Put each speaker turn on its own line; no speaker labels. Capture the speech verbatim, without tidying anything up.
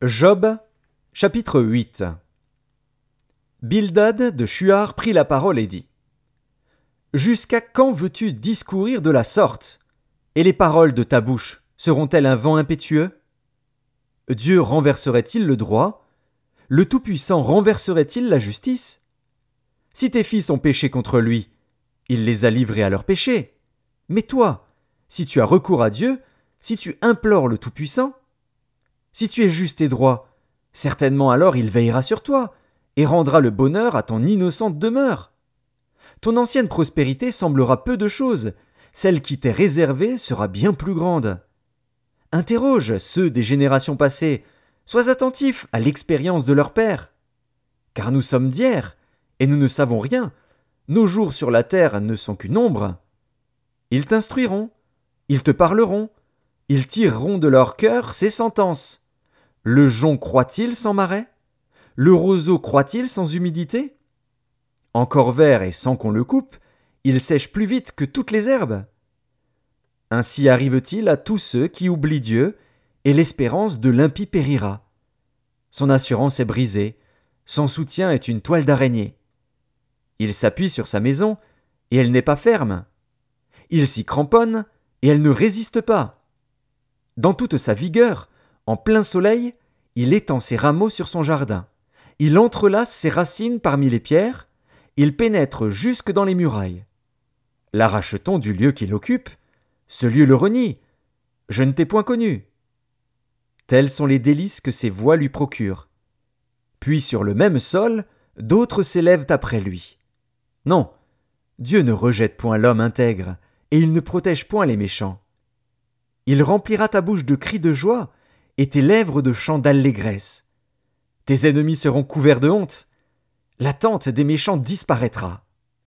Job, chapitre huit. Bildad de Shuar prit la parole et dit : Jusqu'à quand veux-tu discourir de la sorte? Et les paroles de ta bouche seront-elles un vent impétueux? Dieu renverserait-il le droit? Le Tout-Puissant renverserait-il la justice? Si tes fils ont péché contre lui, il les a livrés à leurs péchés. Mais toi, si tu as recours à Dieu, si tu implores le Tout-Puissant, si tu es juste et droit, certainement alors il veillera sur toi et rendra le bonheur à ton innocente demeure. Ton ancienne prospérité semblera peu de chose, celle qui t'est réservée sera bien plus grande. Interroge ceux des générations passées, sois attentif à l'expérience de leur père. Car nous sommes d'hier, et nous ne savons rien, nos jours sur la terre ne sont qu'une ombre. Ils t'instruiront, ils te parleront, ils tireront de leur cœur ces sentences. Le jonc croît-il sans marais? Le roseau croît-il sans humidité? Encore vert et sans qu'on le coupe, il sèche plus vite que toutes les herbes. Ainsi arrive-t-il à tous ceux qui oublient Dieu, et l'espérance de l'impie périra. Son assurance est brisée, son soutien est une toile d'araignée. Il s'appuie sur sa maison, et elle n'est pas ferme. Il s'y cramponne, et elle ne résiste pas. Dans toute sa vigueur, en plein soleil, il étend ses rameaux sur son jardin. Il entrelace ses racines parmi les pierres. Il pénètre jusque dans les murailles. L'arrache-t-on du lieu qu'il occupe? Ce lieu le renie. Je ne t'ai point connu. Tels sont les délices que ses voies lui procurent. Puis sur le même sol, d'autres s'élèvent après lui. Non, Dieu ne rejette point l'homme intègre, et il ne protège point les méchants. Il remplira ta bouche de cris de joie, et tes lèvres de chants d'allégresse. Tes ennemis seront couverts de honte. La tente des méchants disparaîtra.